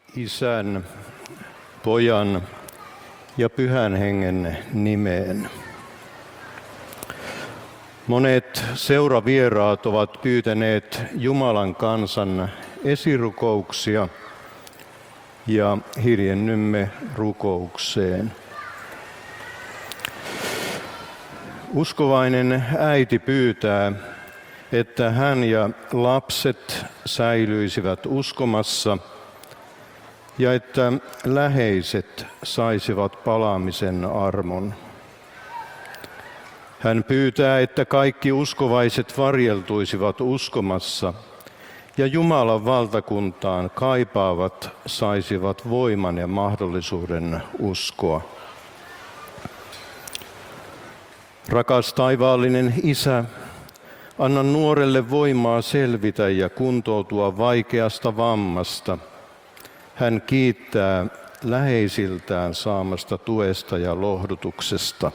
Isän, Pojan ja Pyhän Hengen nimeen. Monet seuravieraat ovat pyytäneet Jumalan kansan esirukouksia ja hiljennymme rukoukseen. Uskovainen äiti pyytää, että hän ja lapset säilyisivät uskomassa ja että läheiset saisivat palaamisen armon. Hän pyytää, että kaikki uskovaiset varjeltuisivat uskomassa ja Jumalan valtakuntaan kaipaavat saisivat voiman ja mahdollisuuden uskoa. Rakas taivaallinen Isä, anna nuorelle voimaa selvitä ja kuntoutua vaikeasta vammasta. Hän kiittää läheisiltään saamasta tuesta ja lohdutuksesta.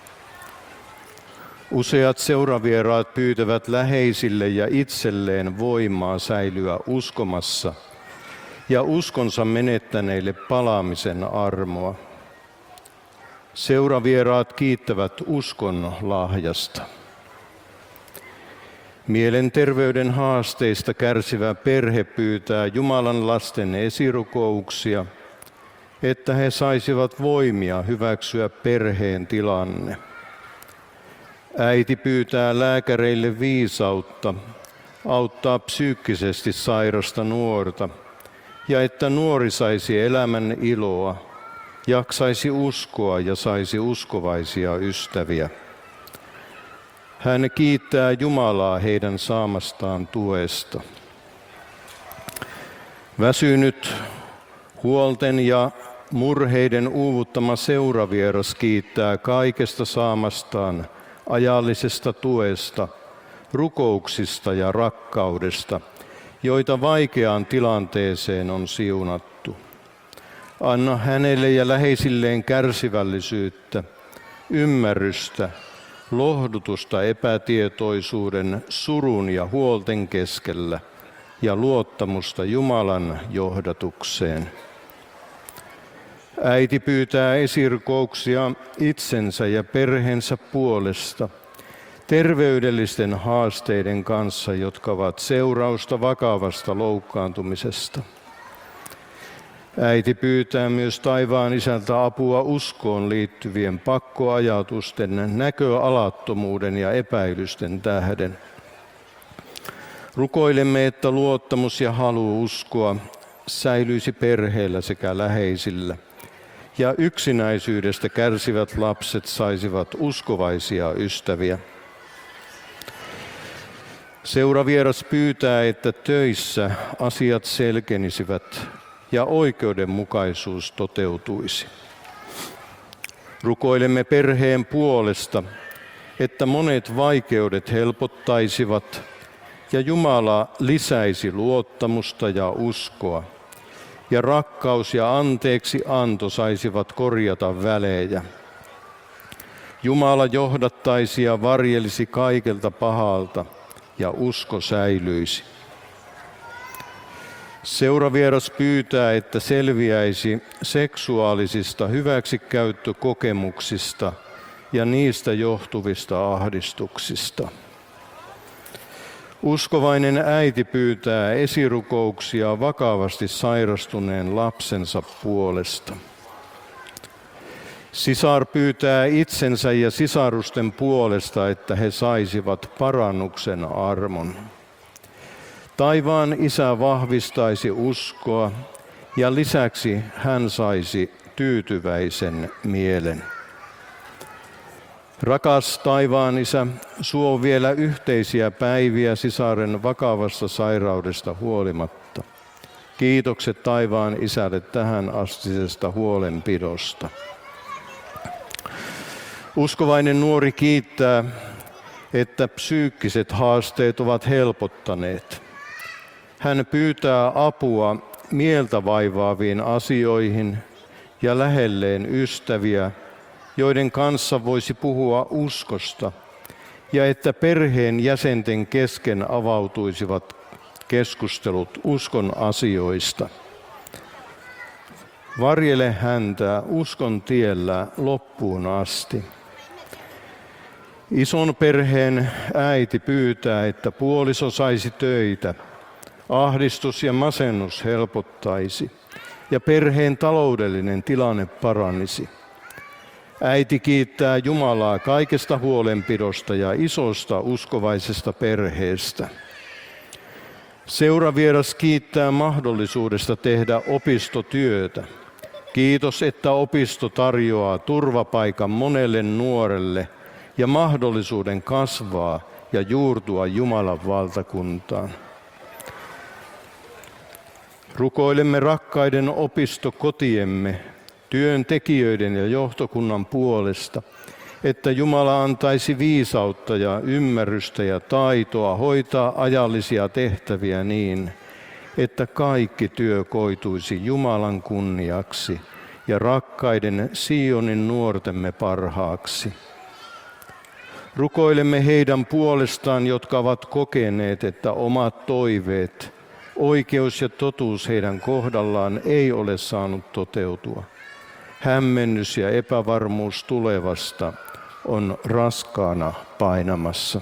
Useat seuravieraat pyytävät läheisille ja itselleen voimaa säilyä uskomassa ja uskonsa menettäneille palaamisen armoa. Seuravieraat kiittävät uskon lahjasta. Mielenterveyden haasteista kärsivä perhe pyytää Jumalan lasten esirukouksia, että he saisivat voimia hyväksyä perheen tilanne. Äiti pyytää lääkäreille viisautta auttaa psyykkisesti sairasta nuorta ja että nuori saisi elämän iloa, jaksaisi uskoa ja saisi uskovaisia ystäviä. Hän kiittää Jumalaa heidän saamastaan tuesta. Väsynyt, huolten ja murheiden uuvuttama seuravieras kiittää kaikesta saamastaan ajallisesta tuesta, rukouksista ja rakkaudesta, joita vaikeaan tilanteeseen on siunattu. Anna hänelle ja läheisilleen kärsivällisyyttä, ymmärrystä, lohdutusta epätietoisuuden, surun ja huolten keskellä ja luottamusta Jumalan johdatukseen. Äiti pyytää esirukouksia itsensä ja perheensä puolesta terveydellisten haasteiden kanssa, jotka ovat seurausta vakavasta loukkaantumisesta. Äiti pyytää myös taivaan Isältä apua uskoon liittyvien pakkoajatusten, näköalattomuuden ja epäilysten tähden. Rukoilemme, että luottamus ja halu uskoa säilyisi perheellä sekä läheisillä, ja yksinäisyydestä kärsivät lapset saisivat uskovaisia ystäviä. Seuravieras pyytää, että töissä asiat selkenisivät ja oikeudenmukaisuus toteutuisi. Rukoilemme perheen puolesta, että monet vaikeudet helpottaisivat ja Jumala lisäisi luottamusta ja uskoa, ja rakkaus ja anteeksi anto saisivat korjata välejä. Jumala johdattaisi ja varjelisi kaikelta pahalta, ja usko säilyisi. Seuravieras pyytää, että selviäisi seksuaalisista hyväksikäyttökokemuksista ja niistä johtuvista ahdistuksista. Uskovainen äiti pyytää esirukouksia vakavasti sairastuneen lapsensa puolesta. Sisar pyytää itsensä ja sisarusten puolesta, että he saisivat parannuksen armon. Taivaan Isä vahvistaisi uskoa ja lisäksi hän saisi tyytyväisen mielen. Rakas taivaan Isä, suo vielä yhteisiä päiviä sisaren vakavasta sairaudesta huolimatta. Kiitokset taivaan Isälle tähän astisesta huolenpidosta. Uskovainen nuori kiittää, että psyykkiset haasteet ovat helpottaneet. Hän pyytää apua mieltä vaivaaviin asioihin ja lähelleen ystäviä, joiden kanssa voisi puhua uskosta, ja että perheen jäsenten kesken avautuisivat keskustelut uskon asioista. Varjele häntä uskon tiellä loppuun asti. Ison perheen äiti pyytää, että puoliso saisi töitä, ahdistus ja masennus helpottaisi ja perheen taloudellinen tilanne paranisi. Äiti kiittää Jumalaa kaikesta huolenpidosta ja isosta uskovaisesta perheestä. Seuravieras kiittää mahdollisuudesta tehdä opistotyötä. Kiitos, että opisto tarjoaa turvapaikan monelle nuorelle ja mahdollisuuden kasvaa ja juurtua Jumalan valtakuntaan. Rukoilemme rakkaiden opistokotiemme, työntekijöiden ja johtokunnan puolesta, että Jumala antaisi viisautta ja ymmärrystä ja taitoa hoitaa ajallisia tehtäviä niin, että kaikki työ koituisi Jumalan kunniaksi ja rakkaiden Sionin nuortemme parhaaksi. Rukoilemme heidän puolestaan, jotka ovat kokeneet, että omat toiveet, oikeus ja totuus heidän kohdallaan ei ole saanut toteutua. Hämmennys ja epävarmuus tulevasta on raskaana painamassa.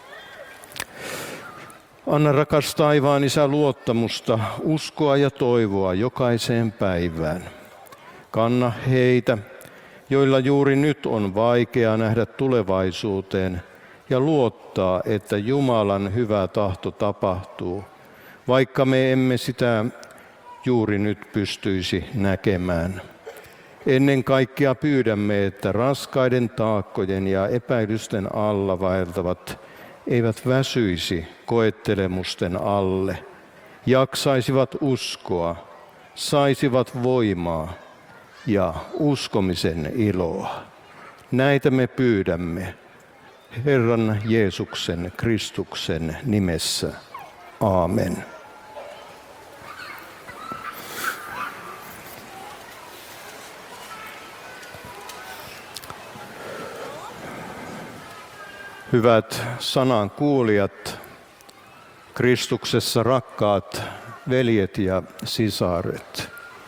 Anna rakas taivaan Isä luottamusta, uskoa ja toivoa jokaiseen päivään. Kanna heitä, joilla juuri nyt on vaikea nähdä tulevaisuuteen ja luottaa, että Jumalan hyvä tahto tapahtuu, vaikka me emme sitä juuri nyt pystyisi näkemään. Ennen kaikkea pyydämme, että raskaiden taakkojen ja epäilysten alla vaeltavat eivät väsyisi koettelemusten alle, jaksaisivat uskoa, saisivat voimaa ja uskomisen iloa. Näitä me pyydämme Herran Jeesuksen Kristuksen nimessä. Aamen. Hyvät sanan kuulijat, Kristuksessa rakkaat veljet ja sisaret.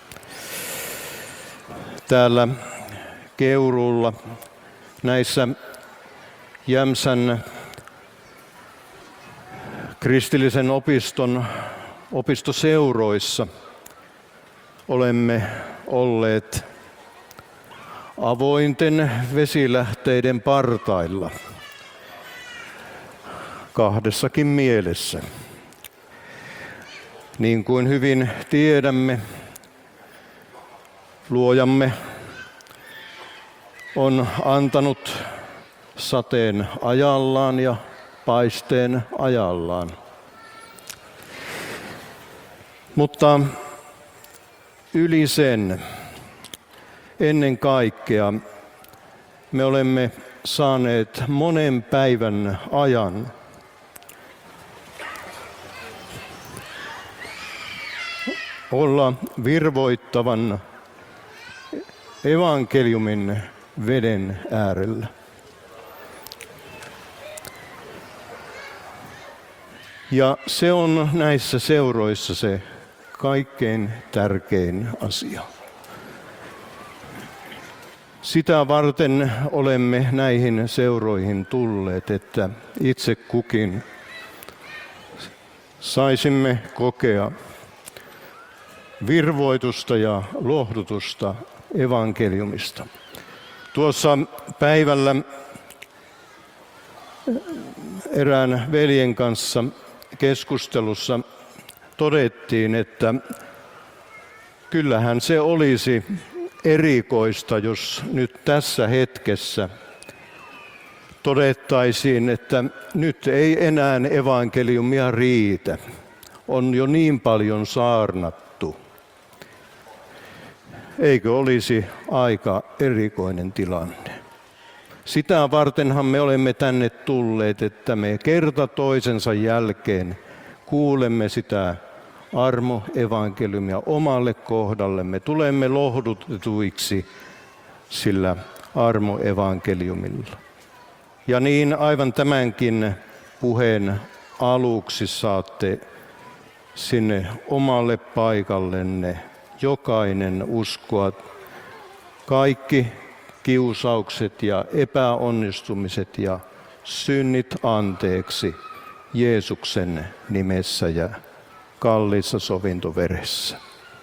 Täällä Keuruulla näissä Jämsän kristillisen opiston opistoseuroissa olemme olleet avointen vesilähteiden partailla. Kahdessakin mielessä. Niin kuin hyvin tiedämme, Luojamme on antanut sateen ajallaan ja paisteen ajallaan. Mutta yli sen, ennen kaikkea, me olemme saaneet monen päivän ajan olla virvoittavan evankeliumin veden äärellä. Ja se on näissä seuroissa se kaikkein tärkein asia. Sitä varten olemme näihin seuroihin tulleet, että itse kukin saisimme kokea virvoitusta ja lohdutusta evankeliumista. Tuossa päivällä erään veljen kanssa keskustelussa todettiin, että kyllähän se olisi erikoista, jos nyt tässä hetkessä todettaisiin, että nyt ei enää evankeliumia riitä. On jo niin paljon saarnattu. Eikö olisi aika erikoinen tilanne? Sitä vartenhan me olemme tänne tulleet, että me kerta toisensa jälkeen kuulemme sitä armo-evankeliumia omalle kohdallemme. Tulemme lohdutetuiksi sillä armo-evankeliumilla. Ja niin aivan tämänkin puheen aluksi saatte sinne omalle paikallenne jokainen uskoa kaikki kiusaukset ja epäonnistumiset ja synnit anteeksi Jeesuksen nimessä ja kalliissa sovintoveressä.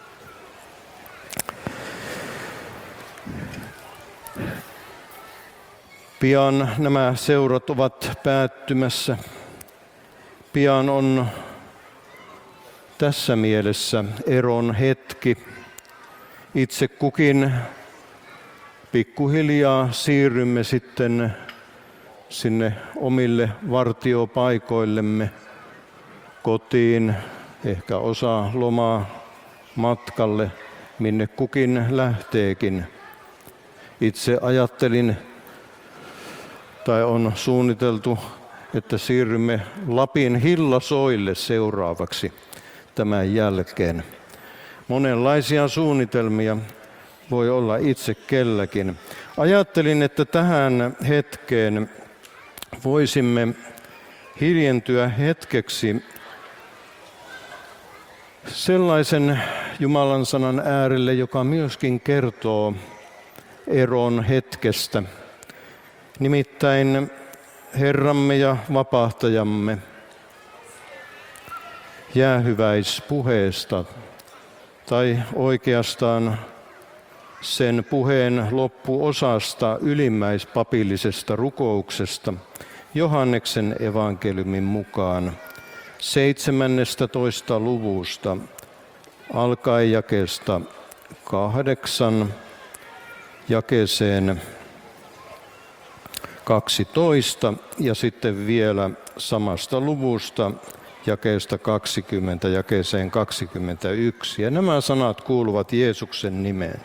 Pian nämä seurat ovat päättymässä. Pian on tässä mielessä eron hetki. Itse kukin pikkuhiljaa siirrymme sitten sinne omille vartiopaikoillemme, kotiin, ehkä osa lomaa matkalle, minne kukin lähteekin. Itse ajattelin, tai on suunniteltu, että siirrymme Lapin Hillasoille seuraavaksi tämän jälkeen. Monenlaisia suunnitelmia voi olla itse kelläkin. Ajattelin, että tähän hetkeen voisimme hiljentyä hetkeksi sellaisen Jumalan sanan äärelle, joka myöskin kertoo eron hetkestä. Nimittäin Herramme ja Vapahtajamme jäähyväispuheesta, tai oikeastaan sen puheen loppuosasta ylimmäispapillisesta rukouksesta Johanneksen evankeliumin mukaan 17. luvusta alkaen jakeesta 8 jakeeseen 12 ja sitten vielä samasta luvusta jakeesta 20 jakeeseen 21. Ja nämä sanat kuuluvat Jeesuksen nimeen.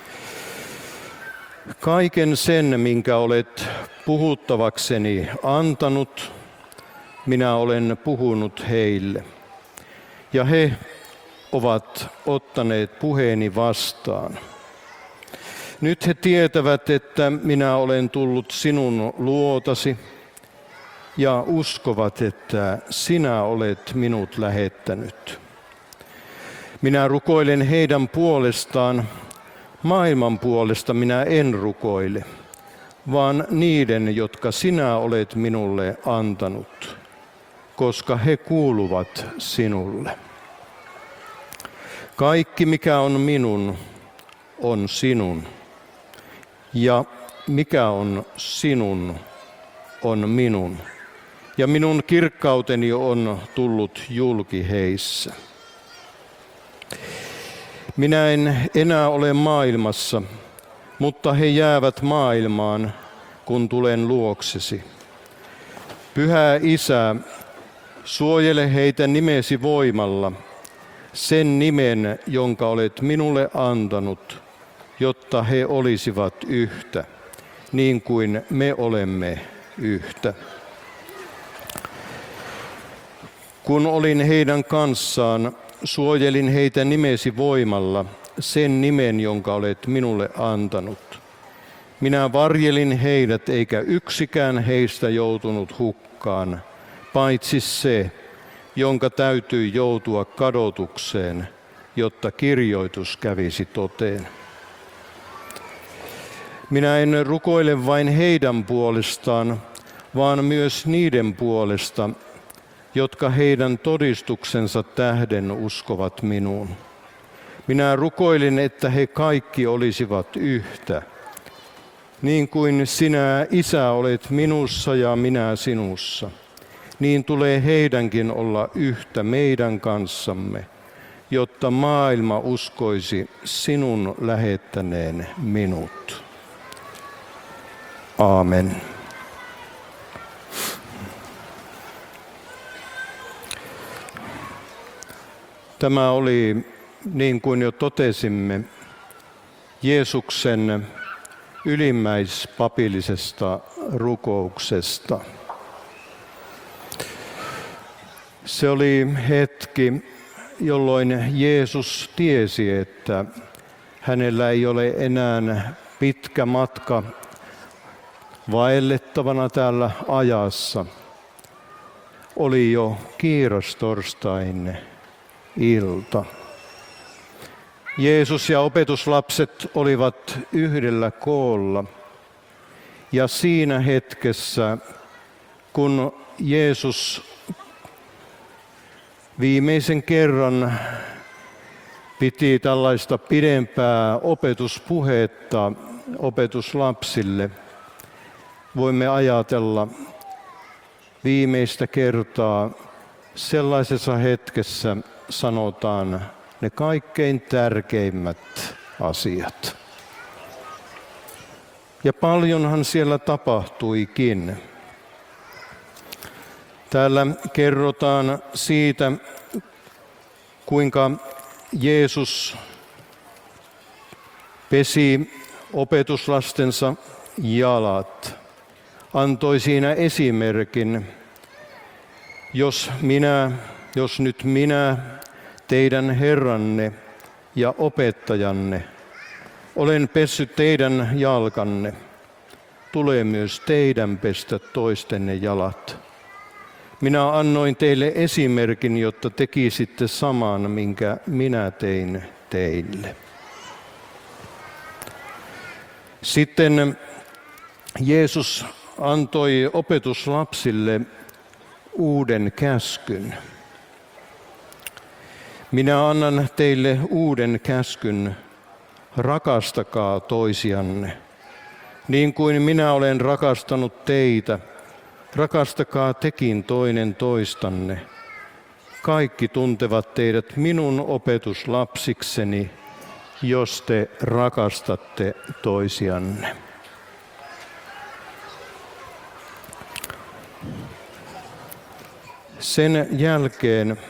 Kaiken sen, minkä olet puhuttavakseni antanut, minä olen puhunut heille. Ja he ovat ottaneet puheeni vastaan. Nyt he tietävät, että minä olen tullut sinun luotasi ja uskovat, että sinä olet minut lähettänyt. Minä rukoilen heidän puolestaan, maailman puolesta minä en rukoile, vaan niiden, jotka sinä olet minulle antanut, koska he kuuluvat sinulle. Kaikki, mikä on minun, on sinun, ja mikä on sinun, on minun. Ja minun kirkkauteni on tullut julki heissä. Minä en enää ole maailmassa, mutta he jäävät maailmaan, kun tulen luoksesi. Pyhä Isä, suojele heitä nimesi voimalla, sen nimen, jonka olet minulle antanut, jotta he olisivat yhtä, niin kuin me olemme yhtä. Kun olin heidän kanssaan, suojelin heitä nimesi voimalla, sen nimen, jonka olet minulle antanut. Minä varjelin heidät, eikä yksikään heistä joutunut hukkaan, paitsi se, jonka täytyi joutua kadotukseen, jotta kirjoitus kävisi toteen. Minä en rukoile vain heidän puolestaan, vaan myös niiden puolesta, jotka heidän todistuksensa tähden uskovat minuun. Minä rukoilin, että he kaikki olisivat yhtä, niin kuin sinä, Isä, olet minussa ja minä sinussa. Niin tulee heidänkin olla yhtä meidän kanssamme, jotta maailma uskoisi sinun lähettäneen minut. Aamen. Tämä oli, niin kuin jo totesimme, Jeesuksen ylimmäispapillisesta rukouksesta. Se oli hetki, jolloin Jeesus tiesi, että hänellä ei ole enää pitkä matka vaellettavana täällä ajassa. Oli jo kiirastorstain ilta. Jeesus ja opetuslapset olivat yhdellä koolla. Ja siinä hetkessä, kun Jeesus viimeisen kerran piti tällaista pidempää opetuspuhetta opetuslapsille, voimme ajatella viimeistä kertaa sellaisessa hetkessä sanotaan ne kaikkein tärkeimmät asiat. Ja paljonhan siellä tapahtuikin. Täällä kerrotaan siitä, kuinka Jeesus pesi opetuslastensa jalat, antoi siinä esimerkin, jos nyt minä, teidän Herranne ja opettajanne, olen pessyt teidän jalkanne, tulee myös teidän pestä toistenne jalat. Minä annoin teille esimerkin, jotta tekisitte saman, minkä minä tein teille. Sitten Jeesus antoi opetuslapsille uuden käskyn. Minä annan teille uuden käskyn, rakastakaa toisianne. Niin kuin minä olen rakastanut teitä, rakastakaa tekin toinen toistanne. Kaikki tuntevat teidät minun opetuslapsikseni, jos te rakastatte toisianne. Sen jälkeen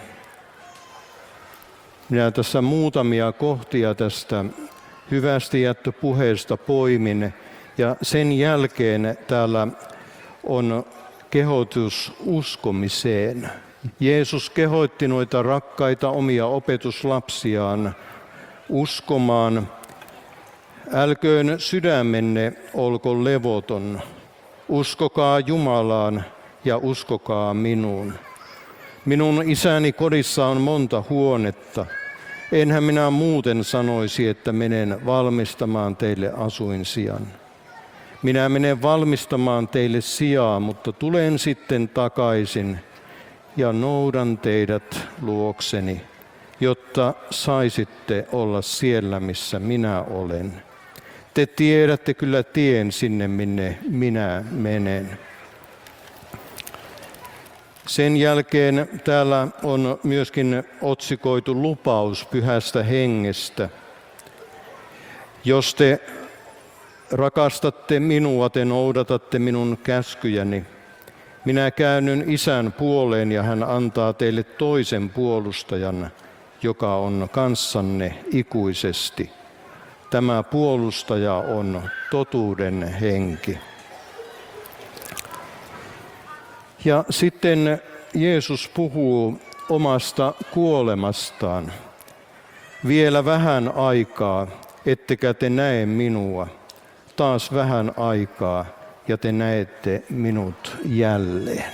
minä tässä muutamia kohtia tästä hyvästijättöpuheesta poimin, ja sen jälkeen täällä on kehotus uskomiseen. Jeesus kehoitti noita rakkaita omia opetuslapsiaan uskomaan. Älköön sydämenne olko levoton, uskokaa Jumalaan ja uskokaa minuun. Minun isäni kodissa on monta huonetta. Enhän minä muuten sanoisi, että menen valmistamaan teille asuinsijan. Minä menen valmistamaan teille sijaa, mutta tulen sitten takaisin ja noudan teidät luokseni, jotta saisitte olla siellä, missä minä olen. Te tiedätte kyllä tien sinne, minne minä menen. Sen jälkeen täällä on myöskin otsikoitu lupaus Pyhästä Hengestä. Jos te rakastatte minua, te noudatatte minun käskyjäni. Minä käännyn Isän puoleen ja hän antaa teille toisen puolustajan, joka on kanssanne ikuisesti. Tämä puolustaja on totuuden henki. Ja sitten Jeesus puhuu omasta kuolemastaan. Vielä vähän aikaa, ettekä te näe minua. Taas vähän aikaa, ja te näette minut jälleen.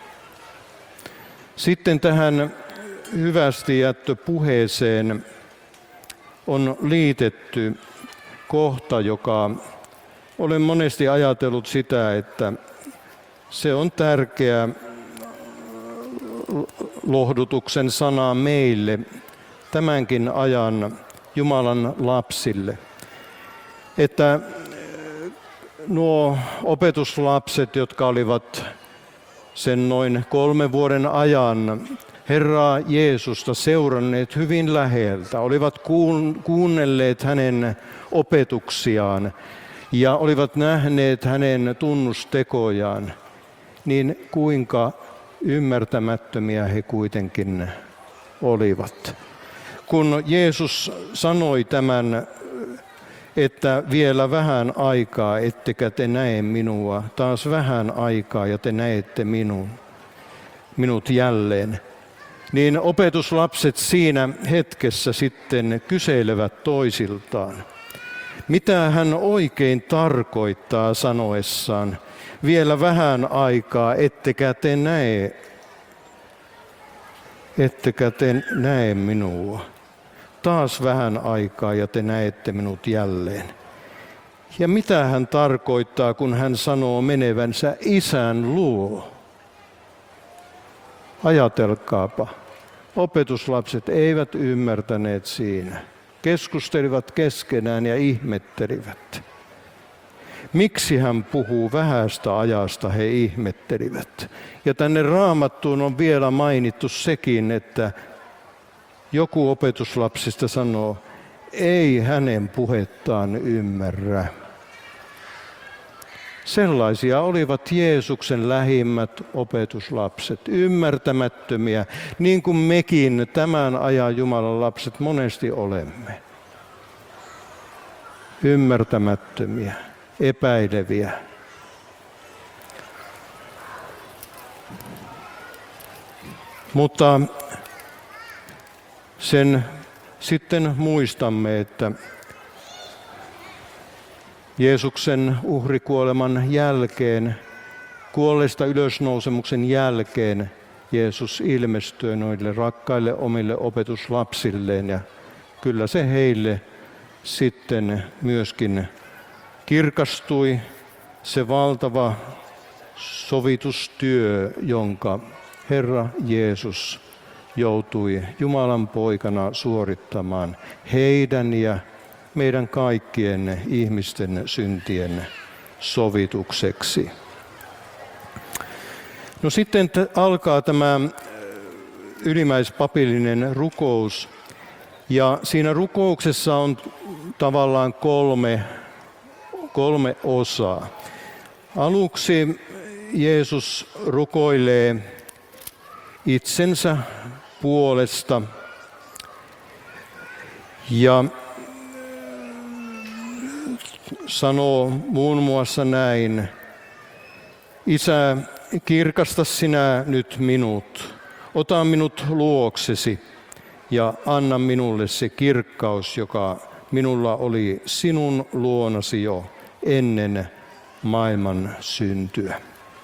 Sitten tähän hyvästijättöpuheeseen on liitetty kohta, joka olen monesti ajatellut sitä, että se on tärkeä lohdutuksen sana meille, tämänkin ajan Jumalan lapsille, että nuo opetuslapset, jotka olivat sen noin 3 vuoden ajan Herraa Jeesusta seuranneet hyvin läheltä, olivat kuunnelleet hänen opetuksiaan ja olivat nähneet hänen tunnustekojaan, niin kuinka ymmärtämättömiä he kuitenkin olivat. Kun Jeesus sanoi tämän, että vielä vähän aikaa, ettekä te näe minua, taas vähän aikaa ja te näette minut jälleen, niin opetuslapset siinä hetkessä sitten kyselevät toisiltaan, mitä hän oikein tarkoittaa sanoessaan, vielä vähän aikaa, ettekä te näe minua. taas vähän aikaa ja te näette minut jälleen. Ja mitä hän tarkoittaa, kun hän sanoo menevänsä isän luo? Ajatelkaapa, opetuslapset eivät ymmärtäneet siinä. Keskustelivat keskenään ja ihmettelivät. Miksi hän puhuu vähästä ajasta, he ihmettelivät. Ja tänne Raamattuun on vielä mainittu sekin, että joku opetuslapsista sanoo, ei hänen puhettaan ymmärrä. Sellaisia olivat Jeesuksen lähimmät opetuslapset, ymmärtämättömiä, niin kuin mekin tämän ajan Jumalan lapset monesti olemme. Ymmärtämättömiä, epäileviä. Mutta sen sitten muistamme, että Jeesuksen uhrikuoleman jälkeen, kuolleista ylösnousemuksen jälkeen, Jeesus ilmestyi noille rakkaille omille opetuslapsilleen ja kyllä se heille sitten myöskin kirkastui se valtava sovitustyö, jonka Herra Jeesus joutui Jumalan poikana suorittamaan heidän ja meidän kaikkien ihmisten syntien sovitukseksi. No sitten alkaa tämä ylimmäispapillinen rukous. Ja siinä rukouksessa on tavallaan kolme osaa. Aluksi Jeesus rukoilee itsensä puolesta ja sanoo muun muassa näin, Isä, kirkasta sinä nyt minut, ota minut luoksesi ja anna minulle se kirkkaus, joka minulla oli sinun luonasi jo ennen maailman syntyä.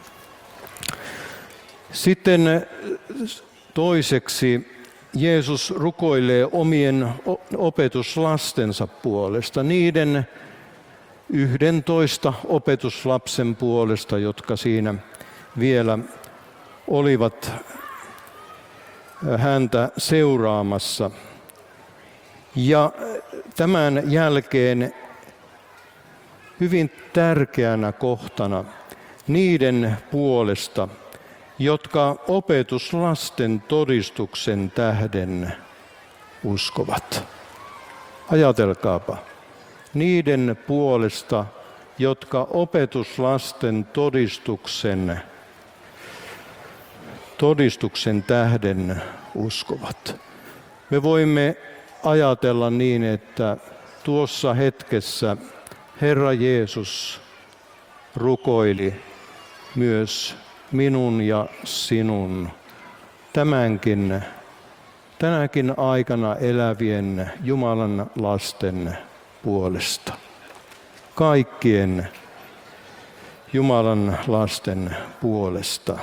Sitten toiseksi Jeesus rukoilee omien opetuslastensa puolesta, niiden 11 opetuslapsen puolesta, jotka siinä vielä olivat häntä seuraamassa. Ja tämän jälkeen hyvin tärkeänä kohtana niiden puolesta, jotka opetuslasten todistuksen tähden uskovat. Ajatelkaapa, niiden puolesta, jotka opetuslasten todistuksen tähden uskovat. Me voimme ajatella niin, että tuossa hetkessä Herra Jeesus rukoili myös minun ja sinun tänäkin aikana elävien Jumalan lasten puolesta. Kaikkien Jumalan lasten puolesta.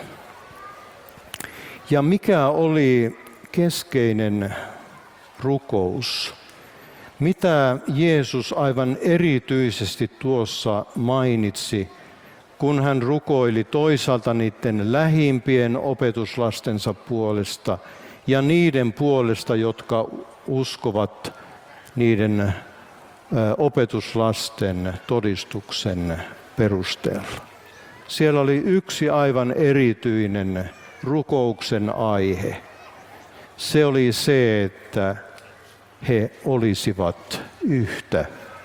Ja mikä oli keskeinen rukous? Mitä Jeesus aivan erityisesti tuossa mainitsi, kun hän rukoili toisaalta niiden lähimpien opetuslastensa puolesta ja niiden puolesta, jotka uskovat niiden opetuslasten todistuksen perusteella. Siellä oli yksi aivan erityinen rukouksen aihe. Se oli se, että he olisivat yhtä.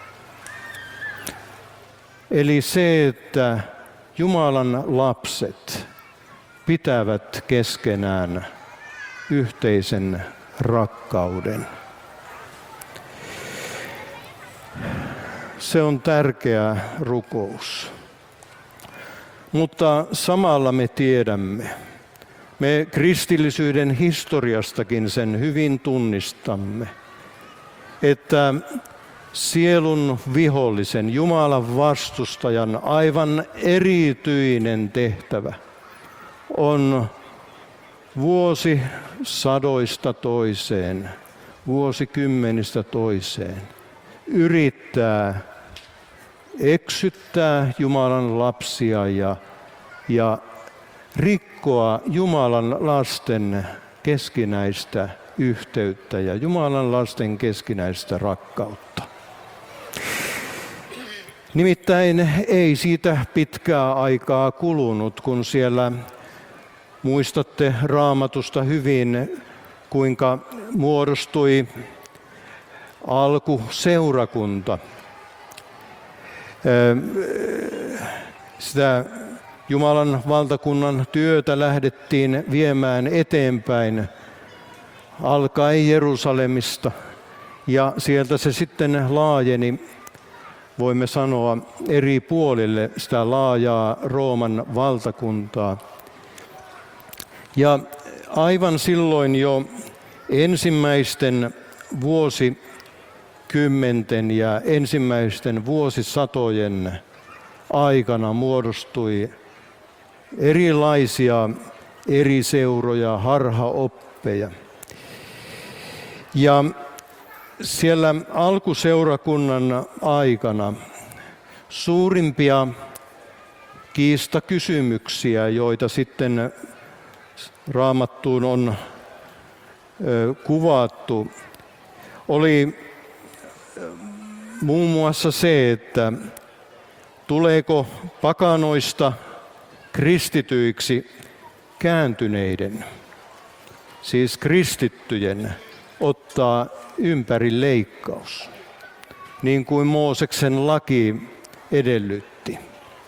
Eli se, että Jumalan lapset pitävät keskenään yhteisen rakkauden. Se on tärkeä rukous. Mutta samalla me tiedämme, me kristillisyyden historiastakin sen hyvin tunnistamme, että sielun vihollisen, Jumalan vastustajan aivan erityinen tehtävä on vuosisadoista toiseen vuosikymmenistä toiseen yrittää eksyttää Jumalan lapsia ja rikkoa Jumalan lasten keskinäistä yhteyttä ja Jumalan lasten keskinäistä rakkautta. Nimittäin ei siitä pitkää aikaa kulunut, kun siellä muistatte Raamatusta hyvin, kuinka muodostui alkuseurakunta. Sitä Jumalan valtakunnan työtä lähdettiin viemään eteenpäin alkaen Jerusalemista ja sieltä se sitten laajeni, voimme sanoa, eri puolille sitä laajaa Rooman valtakuntaa. Ja aivan silloin jo ensimmäisten vuosikymmenten ja ensimmäisten vuosisatojen aikana muodostui erilaisia eri seuroja, harhaoppeja. Ja siellä alkuseurakunnan aikana suurimpia kiistakysymyksiä, joita sitten Raamattuun on kuvattu, oli muun muassa se, että tuleeko pakanoista kristityiksi kääntyneiden, siis kristittyjen, ottaa ympärileikkaus, niin kuin Mooseksen laki edellytti.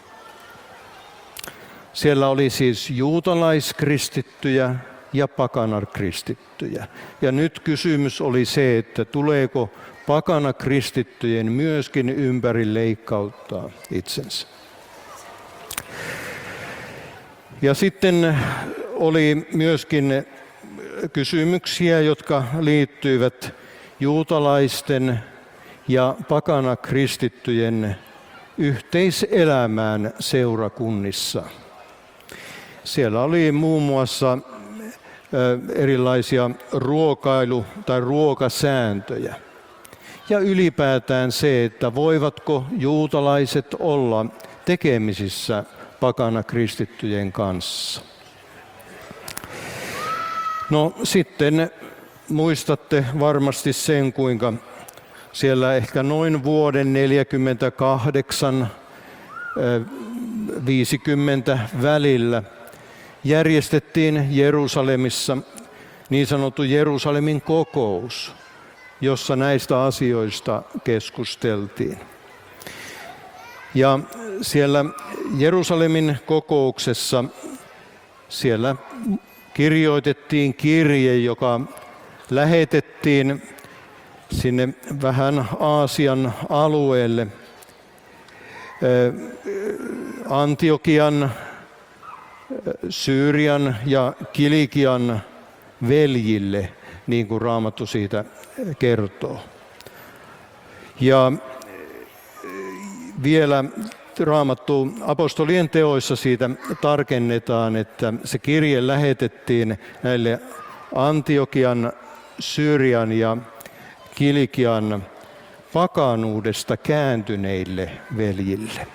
Siellä oli siis juutalaiskristittyjä ja pakanakristittyjä. Ja nyt kysymys oli se, että tuleeko pakanakristittyjen myöskin ympärileikkauttaa itsensä. Ja sitten oli myöskin kysymyksiä, jotka liittyivät juutalaisten ja pakanakristittyjen yhteiselämään seurakunnissa. Siellä oli muun muassa erilaisia tai ruokasääntöjä. Ja ylipäätään se, että voivatko juutalaiset olla tekemisissä pakanakristittyjen kanssa. No sitten muistatte varmasti sen, kuinka siellä ehkä noin vuoden 48-50 välillä järjestettiin Jerusalemissa niin sanottu Jerusalemin kokous, jossa näistä asioista keskusteltiin. Ja siellä Jerusalemin kokouksessa siellä kirjoitettiin kirje, joka lähetettiin sinne vähän Aasian alueelle Antiokian, Syyrian ja Kilikian veljille, niin kuin Raamattu siitä kertoo. Ja vielä Raamattu apostolien teoissa siitä tarkennetaan, että se kirje lähetettiin näille Antiokian, Syyrian ja Kilikian pakanuudesta kääntyneille veljille.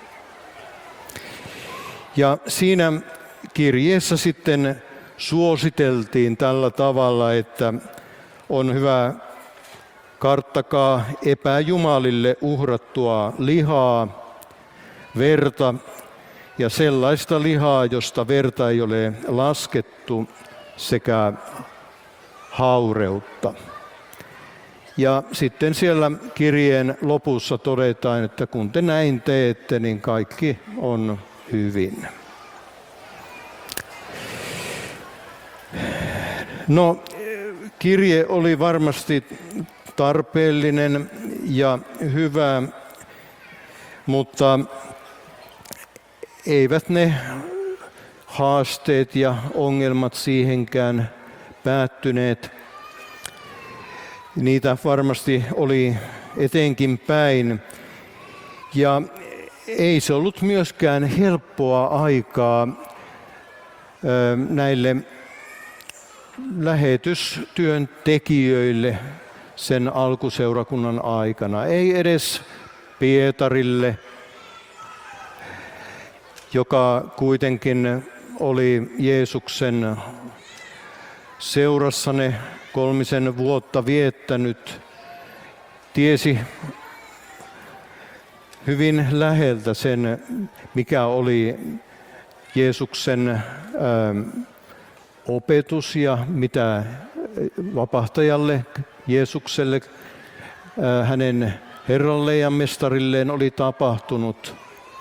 Ja siinä kirjeessä sitten suositeltiin tällä tavalla, että on hyvä karttakaa epäjumalille uhrattua lihaa, verta ja sellaista lihaa, josta verta ei ole laskettu, sekä haureutta. Ja sitten siellä kirjeen lopussa todetaan, että kun te näin teette, niin kaikki on hyvin. No, kirje oli varmasti tarpeellinen ja hyvä, mutta eivät ne haasteet ja ongelmat siihenkään päättyneet. Niitä varmasti oli etenkin päin. Ja ei se ollut myöskään helppoa aikaa näille lähetystyöntekijöille sen alkuseurakunnan aikana. Ei edes Pietarille, joka kuitenkin oli Jeesuksen seurassa ne 3 vuotta viettänyt, tiesi hyvin läheltä sen, mikä oli Jeesuksen opetus ja mitä vapahtajalle, Jeesukselle, hänen herralle ja mestarilleen oli tapahtunut.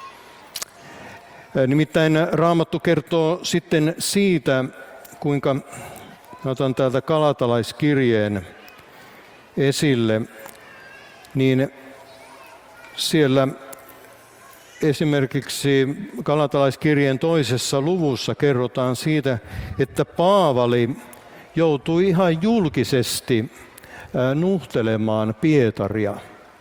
Nimittäin Raamattu kertoo sitten siitä, kuinka, otan täältä Galatalaiskirjeen esille, niin siellä esimerkiksi Galatalaiskirjeen 2. luvussa kerrotaan siitä, että Paavali joutui ihan julkisesti nuhtelemaan Pietaria.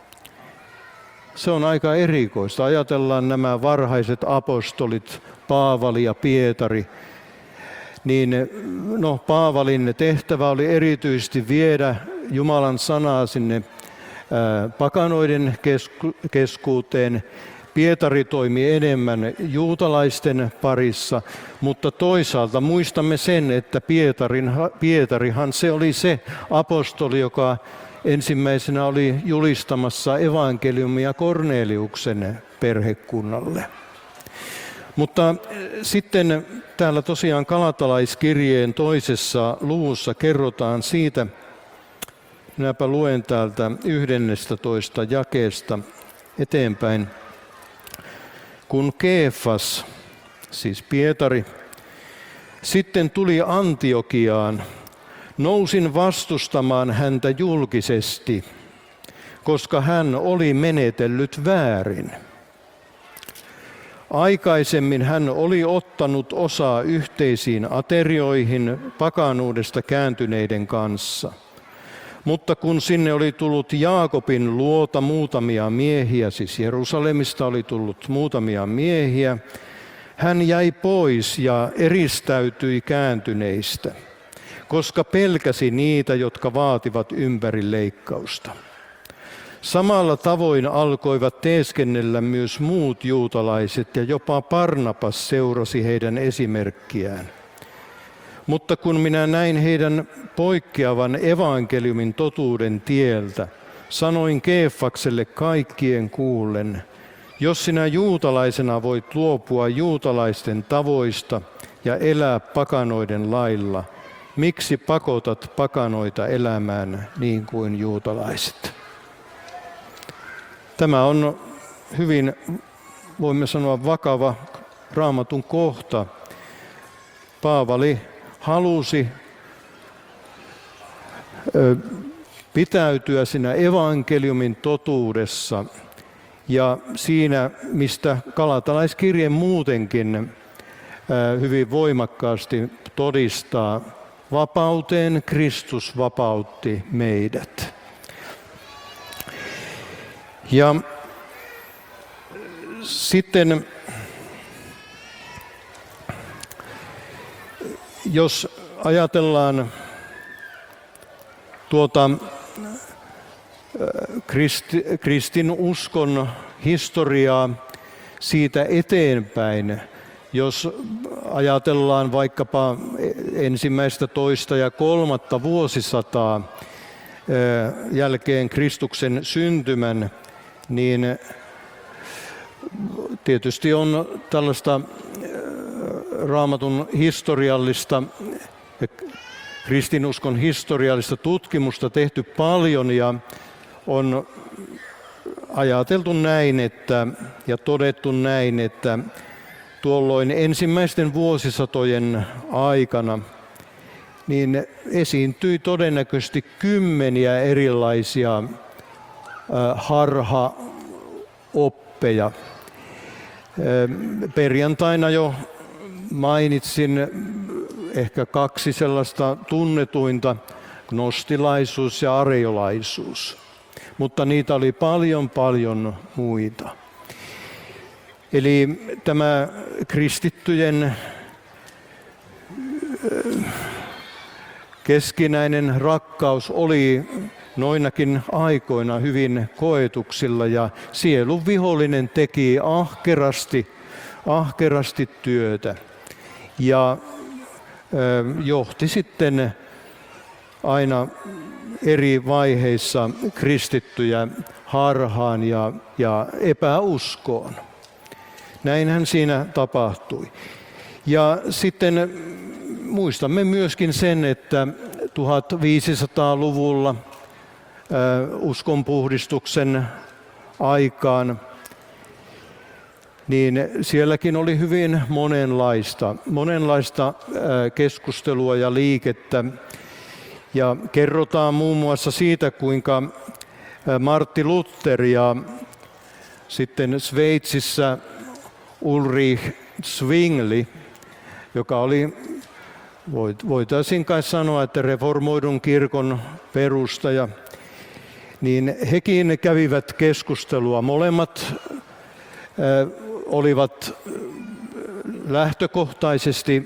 Se on aika erikoista. Ajatellaan nämä varhaiset apostolit, Paavali ja Pietari. Niin, Paavalin tehtävä oli erityisesti viedä Jumalan sanaa sinne pakanoiden keskuuteen. Pietari toimi enemmän juutalaisten parissa, mutta toisaalta muistamme sen, että Pietarihan se oli se apostoli, joka ensimmäisenä oli julistamassa evankeliumia Korneliuksen perhekunnalle. Mutta sitten täällä tosiaan Galatalaiskirjeen 2. luvussa kerrotaan siitä, minäpä luen täältä 11 jakeesta eteenpäin. Kun Keefas, siis Pietari, sitten tuli Antiokiaan, nousin vastustamaan häntä julkisesti, koska hän oli menetellyt väärin. Aikaisemmin hän oli ottanut osaa yhteisiin aterioihin pakanuudesta kääntyneiden kanssa. Mutta kun sinne oli tullut Jaakobin luota muutamia miehiä, siis Jerusalemista oli tullut muutamia miehiä, hän jäi pois ja eristäytyi kääntyneistä, koska pelkäsi niitä, jotka vaativat ympärileikkausta. Samalla tavoin alkoivat teeskennellä myös muut juutalaiset ja jopa Barnabas seurasi heidän esimerkkiään. Mutta kun minä näin heidän poikkeavan evankeliumin totuuden tieltä, sanoin Keefakselle kaikkien kuullen, jos sinä juutalaisena voit luopua juutalaisten tavoista ja elää pakanoiden lailla, miksi pakotat pakanoita elämään niin kuin juutalaiset? Tämä on hyvin, voimme sanoa, vakava Raamatun kohta. Paavali halusi pitäytyä siinä evankeliumin totuudessa ja siinä, mistä Galatalaiskirje muutenkin hyvin voimakkaasti todistaa, vapauteen Kristus vapautti meidät. Ja sitten, jos ajatellaan tuota kristinuskon historiaa siitä eteenpäin, jos ajatellaan vaikkapa ensimmäistä, toista ja 3. vuosisataa jälkeen Kristuksen syntymän, niin tietysti on tällaista Raamatun historiallista, kristinuskon historiallista tutkimusta tehty paljon ja on ajateltu näin ja todettu näin, että tuolloin ensimmäisten vuosisatojen aikana niin esiintyi todennäköisesti kymmeniä erilaisia harhaoppeja. Perjantaina jo mainitsin ehkä 2 sellaista tunnetuinta, gnostilaisuus ja areolaisuus, mutta niitä oli paljon muita. Eli tämä kristittyjen keskinäinen rakkaus oli noinakin aikoina hyvin koetuksilla ja sielun vihollinen teki ahkerasti työtä ja johti sitten aina eri vaiheissa kristittyjä harhaan ja epäuskoon. Näinhän siinä tapahtui. Ja sitten muistamme myöskin sen, että 1500-luvulla uskonpuhdistuksen aikaan, niin sielläkin oli hyvin monenlaista keskustelua ja liikettä. Ja kerrotaan muun muassa siitä, kuinka Martti Luther ja sitten Sveitsissä Ulrich Zwingli, joka oli, voitaisiin kai sanoa, että reformoidun kirkon perustaja, niin hekin kävivät keskustelua. Molemmat olivat lähtökohtaisesti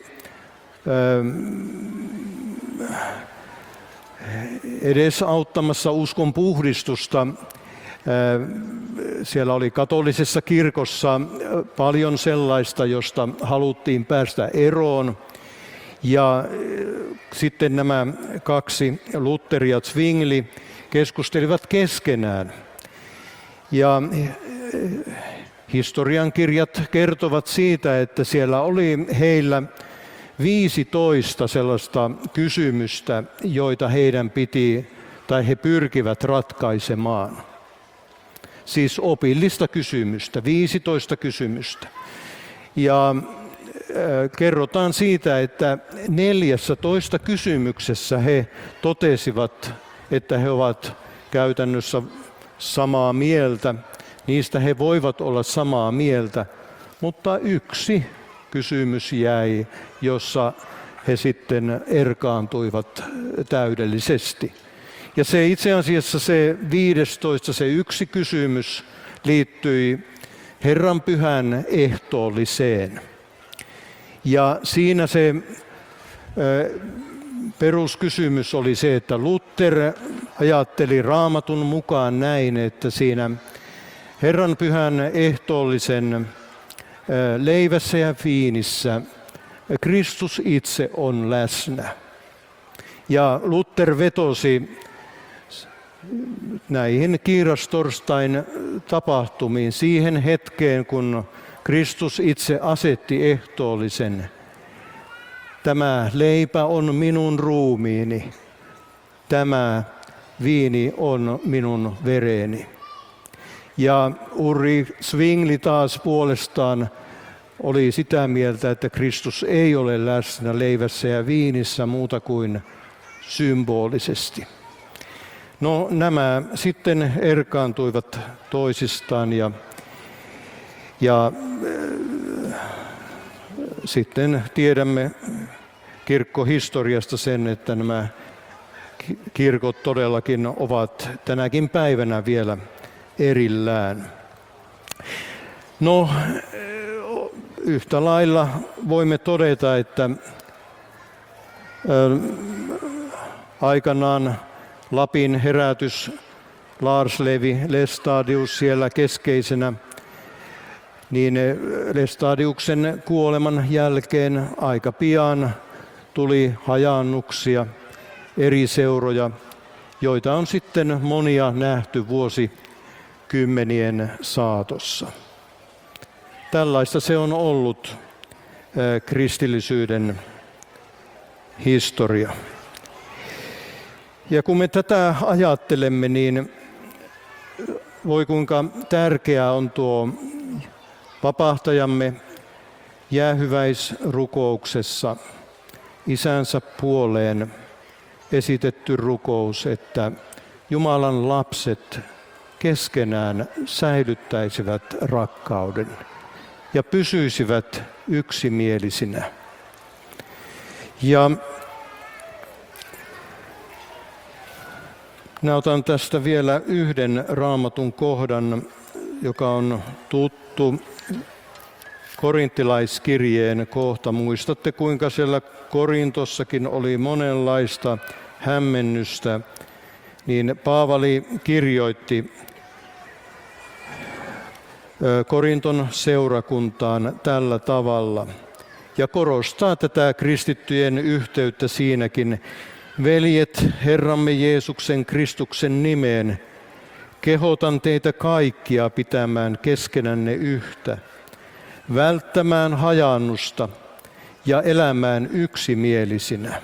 edesauttamassa uskon puhdistusta. Siellä oli katolisessa kirkossa paljon sellaista, josta haluttiin päästä eroon. Ja sitten nämä kaksi, Luther ja Zwingli, keskustelivat keskenään. Ja historiankirjat kertovat siitä, että siellä oli heillä 15 sellaista kysymystä, joita heidän piti tai he pyrkivät ratkaisemaan. Siis opillista kysymystä, 15 kysymystä. Ja kerrotaan siitä, että 14 kysymyksessä he totesivat, että he ovat käytännössä samaa mieltä. Niistä he voivat olla samaa mieltä, mutta yksi kysymys jäi, jossa he sitten erkaantuivat täydellisesti. Ja se itse asiassa se 15, se yksi kysymys liittyi Herran pyhän ehtoolliseen. Ja siinä se peruskysymys oli se, että Luther ajatteli Raamatun mukaan näin, että siinä Herran pyhän ehtoollisen leivässä ja viinissä Kristus itse on läsnä. Ja Luther vetosi näihin kiirastorstain tapahtumiin, siihen hetkeen, kun Kristus itse asetti ehtoollisen. Tämä leipä on minun ruumiini, tämä viini on minun vereni. Ja Ulrich Zwingli taas puolestaan oli sitä mieltä, että Kristus ei ole läsnä leivässä ja viinissä muuta kuin symbolisesti. No nämä sitten erkaantuivat toisistaan ja sitten tiedämme kirkkohistoriasta sen, että nämä kirkot todellakin ovat tänäkin päivänä vielä erillään. No, yhtä lailla voimme todeta, että aikanaan Lapin herätys, Lars Levi Lestadius siellä keskeisenä, niin Lestadiuksen kuoleman jälkeen aika pian tuli hajaannuksia, eri seuroja, joita on sitten monia nähty vuosikymmenien saatossa. Tällaista se on ollut kristillisyyden historia. Ja kun me tätä ajattelemme, niin voi kuinka tärkeää on tuo vapahtajamme jäähyväisrukouksessa isänsä puoleen esitetty rukous, että Jumalan lapset keskenään säilyttäisivät rakkauden ja pysyisivät yksimielisinä. Ja minä otan tästä vielä yhden Raamatun kohdan, joka on tuttu, Korintilaiskirjeen kohta. Muistatte, kuinka siellä Korintossakin oli monenlaista hämmennystä niin Paavali kirjoitti Korinton seurakuntaan tällä tavalla ja korostaa tätä kristittyjen yhteyttä siinäkin. Veljet, Herramme Jeesuksen Kristuksen nimeen, kehotan teitä kaikkia pitämään keskenänne yhtä, välttämään hajaannusta ja elämään yksimielisinä.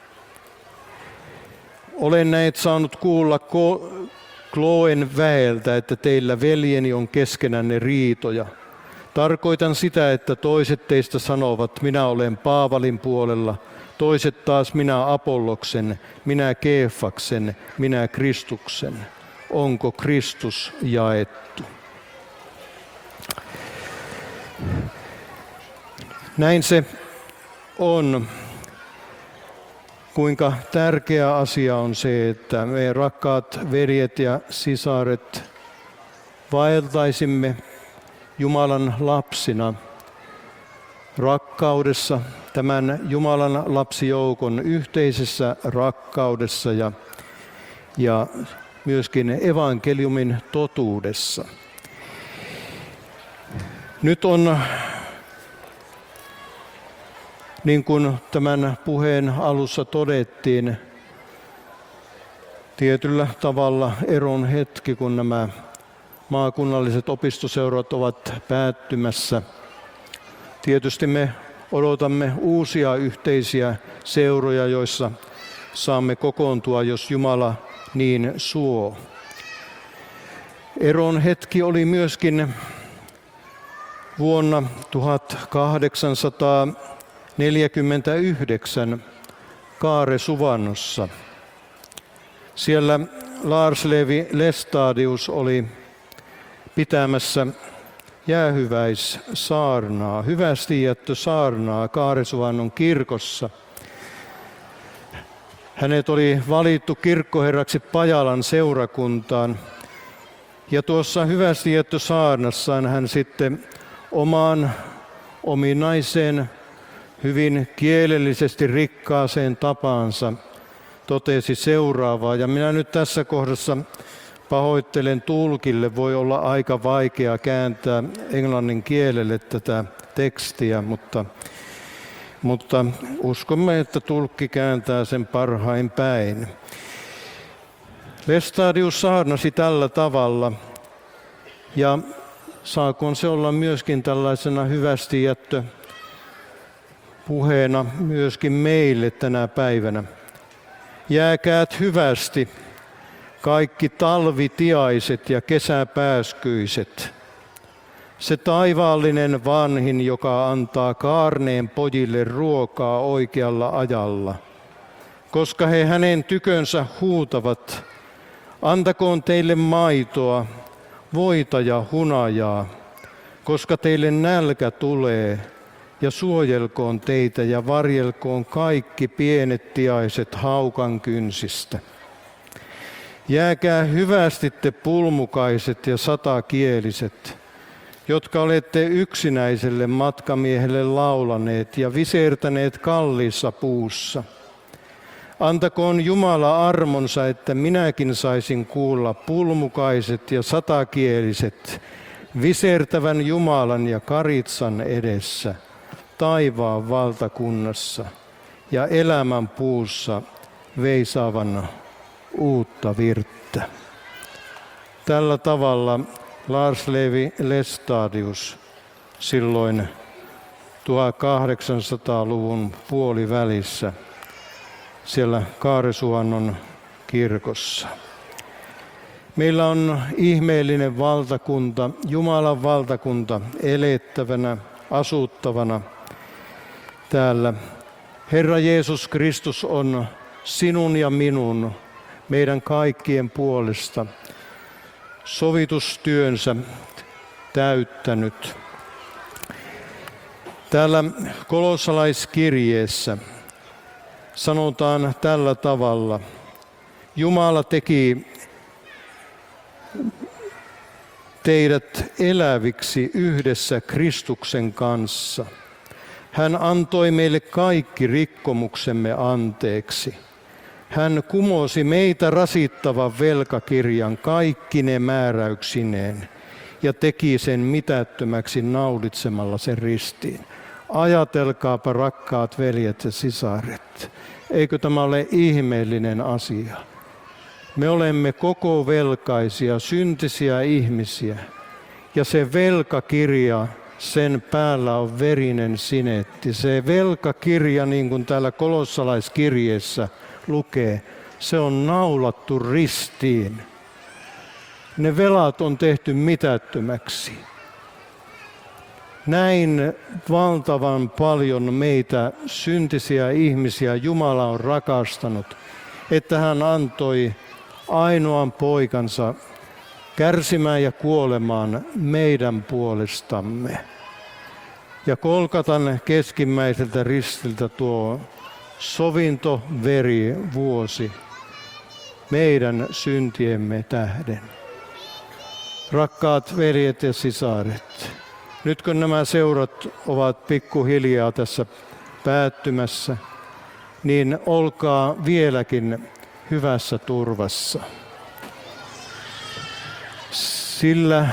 Olen näet saanut kuulla Kloen väeltä, että teillä veljeni on keskenänne riitoja. Tarkoitan sitä, että toiset teistä sanovat, minä olen Paavalin puolella, toiset taas minä Apolloksen, minä Keefaksen, minä Kristuksen. Onko Kristus jaettu? Näin se on. Kuinka tärkeä asia on se, että me rakkaat veljet ja sisaret vaeltaisimme Jumalan lapsina rakkaudessa, tämän Jumalan lapsijoukon yhteisessä rakkaudessa ja myöskin evankeliumin totuudessa. Nyt on, niin kuin tämän puheen alussa todettiin, tietyllä tavalla eron hetki, kun nämä maakunnalliset opistoseurat ovat päättymässä. Tietysti me odotamme uusia yhteisiä seuroja, joissa saamme kokoontua, jos Jumala niin suo. Eron hetki oli myöskin vuonna 1849 Kaaresuvannossa. Siellä Lars Levi Lestadius oli pitämässä jäähyväissaarnaa, hyvästijättösaarnaa Kaaresuvannon kirkossa. Hänet oli valittu kirkkoherraksi Pajalan seurakuntaan. Ja tuossa hyvästijättösaarnassaan hän sitten omaan ominaiseen, hyvin kielellisesti rikkaaseen tapaansa totesi seuraavaa. Ja minä nyt tässä kohdassa pahoittelen tulkille, voi olla aika vaikea kääntää englannin kielelle tätä tekstiä, mutta uskomme, että tulkki kääntää sen parhain päin. Lestadius saarnasi tällä tavalla, ja saakoon se olla myöskin tällaisena hyvästijättö puheena myöskin meille tänä päivänä. Jääkäät hyvästi, kaikki talvitiaiset ja kesäpääskyiset. Se taivaallinen vanhin, joka antaa kaarneen pojille ruokaa oikealla ajalla. Koska he hänen tykönsä huutavat, antakoon teille maitoa, voita ja hunajaa, koska teille nälkä tulee, ja suojelkoon teitä ja varjelkoon kaikki pienet tiaiset haukan kynsistä. Jääkää hyvästi te pulmukaiset ja satakieliset, jotka olette yksinäiselle matkamiehelle laulaneet ja visertäneet kalliissa puussa. Antakoon Jumala armonsa, että minäkin saisin kuulla pulmukaiset ja satakieliset visertävän Jumalan ja Karitsan edessä, taivaan valtakunnassa ja elämän puussa veisaavan uutta virttä. Tällä tavalla Lars Levi Lestadius silloin 1800-luvun puolivälissä siellä Kaaresuvannon kirkossa. Meillä on ihmeellinen valtakunta, Jumalan valtakunta elettävänä, asuttavana täällä. Herra Jeesus Kristus on sinun ja minun, meidän kaikkien puolesta sovitustyönsä täyttänyt. Täällä kolossalaiskirjeessä sanotaan tällä tavalla: Jumala teki teidät eläviksi yhdessä Kristuksen kanssa. Hän antoi meille kaikki rikkomuksemme anteeksi. Hän kumosi meitä rasittavan velkakirjan kaikkine määräyksineen ja teki sen mitättömäksi naulitsemalla sen ristiin. Ajatelkaapa, rakkaat veljet ja sisaret, eikö tämä ole ihmeellinen asia? Me olemme koko velkaisia, syntisiä ihmisiä, ja se velkakirja, sen päällä on verinen sinetti. Se velkakirja, niin kuin täällä kolossalaiskirjeessä lukee, se on naulattu ristiin. Ne velat on tehty mitättömäksi. Näin valtavan paljon meitä syntisiä ihmisiä Jumala on rakastanut, että hän antoi ainoan poikansa kärsimään ja kuolemaan meidän puolestamme. Ja Golgatan keskimmäiseltä ristiltä tuo sovintoveri vuosi meidän syntiemme tähden. Rakkaat veljet ja sisaret, nyt kun nämä seurat ovat pikkuhiljaa tässä päättymässä, niin olkaa vieläkin hyvässä turvassa. Sillä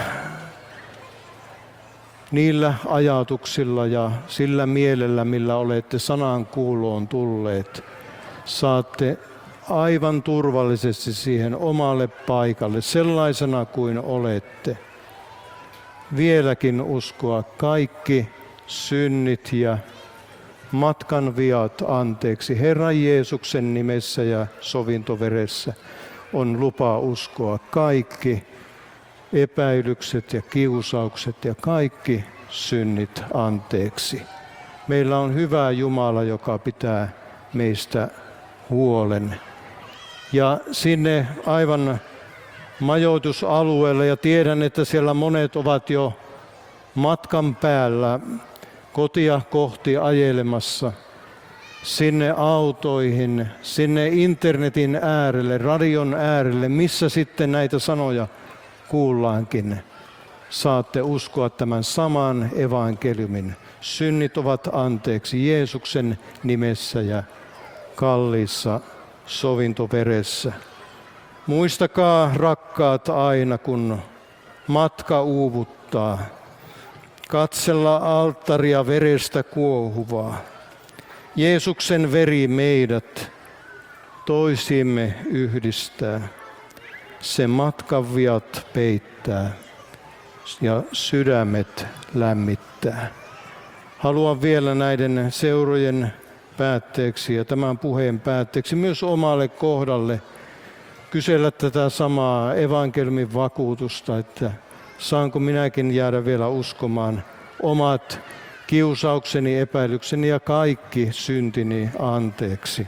niillä ajatuksilla ja sillä mielellä, millä olette sanan kuuloon tulleet, saatte aivan turvallisesti siihen omalle paikalle, sellaisena kuin olette. Vieläkin uskoa kaikki synnit ja matkan viat anteeksi. Herran Jeesuksen nimessä ja sovintoveressä on lupa uskoa kaikki epäilykset ja kiusaukset ja kaikki synnit anteeksi. Meillä on hyvä Jumala, joka pitää meistä huolen. Ja sinne aivan majoitusalueelle, ja tiedän, että siellä monet ovat jo matkan päällä kotia kohti ajelemassa, sinne autoihin, sinne internetin äärelle, radion äärelle, missä sitten näitä sanoja kuullaankin. Saatte uskoa tämän saman evankeliumin. Synnit ovat anteeksi Jeesuksen nimessä ja kalliissa sovintoveressä. Muistakaa, rakkaat, aina kun matka uuvuttaa, katsella alttaria verestä kuohuvaa. Jeesuksen veri meidät toisiimme yhdistää. Se matkan viat peittää ja sydämet lämmittää. Haluan vielä näiden seurojen päätteeksi ja tämän puheen päätteeksi myös omalle kohdalle kysellä tätä samaa evankeliumin vakuutusta, että saanko minäkin jäädä vielä uskomaan omat kiusaukseni, epäilykseni ja kaikki syntini anteeksi.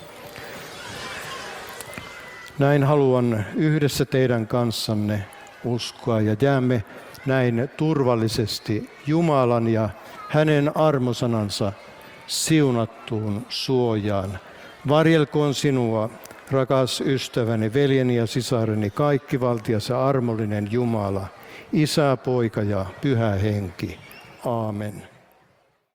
Näin haluan yhdessä teidän kanssanne uskoa ja jäämme näin turvallisesti Jumalan ja hänen armosanansa siunattuun suojaan. Varjelkoon sinua, rakas ystäväni, veljeni ja sisareni, kaikkivaltias ja armollinen Jumala, Isä, Poika ja Pyhä Henki. Aamen.